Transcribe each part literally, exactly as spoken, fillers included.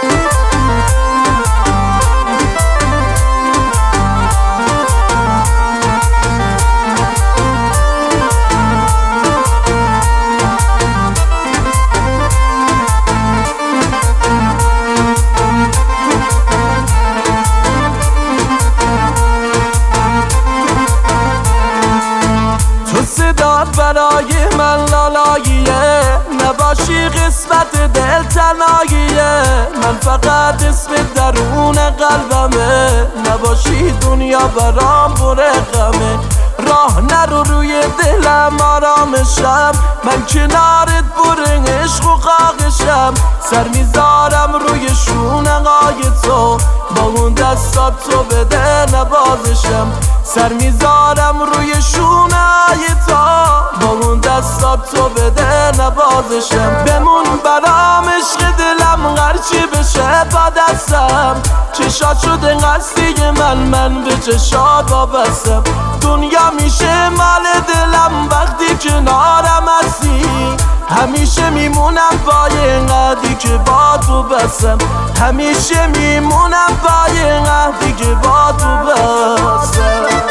برای من لالاییه، نباشی قسمت دل تنهاییه. من فقط اسم درون قلبمه، نباشی دنیا برام پر غمه. راه نرو روی دلم آرامشم، من کنارت پر عشق و خاکشم. سر میذارم روی شونه‌های تو، با اون دستات تو بده نبازشم. سر میذارم روی شونه‌های تو، با اون دستات تو بده نبازشم. بمون برام عشق دلم هرچی بشه با دستم. چشات شده قصدی من، من به چشات وابستم. دنیا میشه مال دلم وقتی کنارم هستی. همیشه میمونم پای قدی که با تو بستم. همیشه میمونم پای قدی که با تو بستم.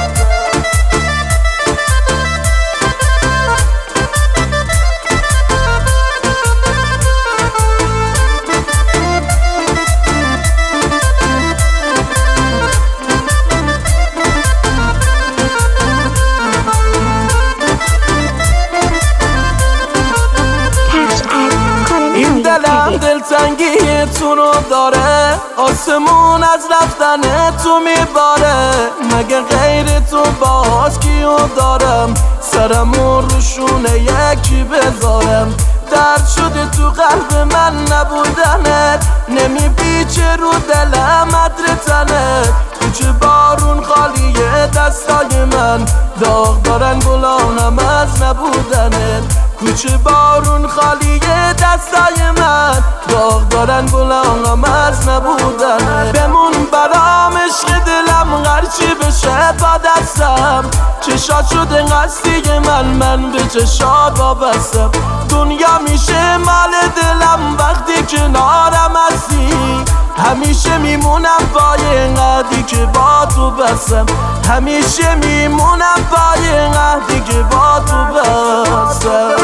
این دلم دلتنگی تو رو داره، آسمون از رفتن تو میباره. مگه غیر تو باز کیو دارم، سرمون رو شونه یکی بذارم. درد شده تو قلب من نبودنت، نمیپیچه رو دلم عطر تنت. کوچه بارون خالیه دستای من، داغ دارن گلانم از نبودنت. کوچه بارون خالیه دستای من، داغ دارن گلانم از نبودنت. بمون برام عشق دلم هرچی بشه با دستم. چشات شده قصدی من، من به چشات وابستم. دنیا میشه مال دلم وقتی کنارم هستی. همیشه میمونم پای قدی که با تو بستم. همیشه میمونم پای قدی که با تو بستم.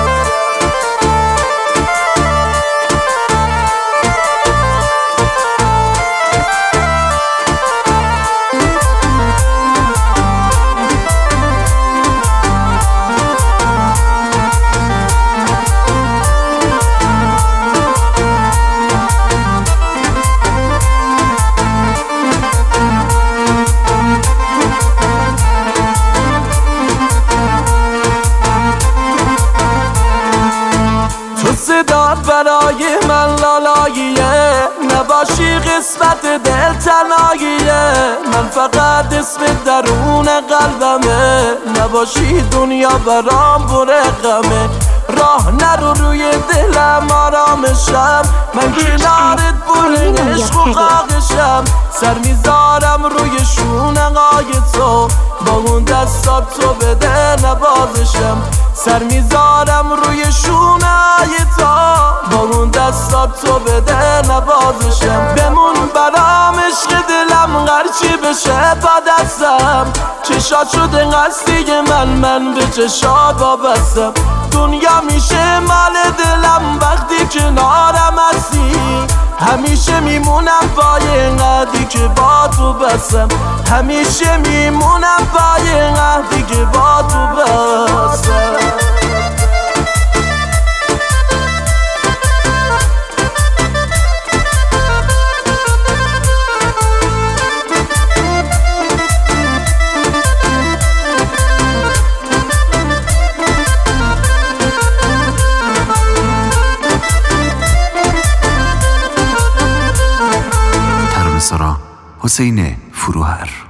صدات برای من لالاییه، نباشی قسمت دل تنهاییه. من فقط اسم درون قلبمه، نباشی دنیا برام پر غمه. راه نرو روی دلم آرامشم، من کنارت پر عشق و خاکشم. سر میذارم روی شونه‌های تو، با اون دستات تو بده نبازشم. سر میذارم روی شونه‌های تو، با اون دستات تو بده نبازشم. بمون برام عشق دلم هرچی بشه با دستم. چشات شده قصدی من، من به چشات وابستم. دنیا میشه مال دلم وقتی کنارم هستی. همیشه میمونم پای قدی که با تو بستم. همیشه میمونم پای قدی که با تو بستم. حسین فروهر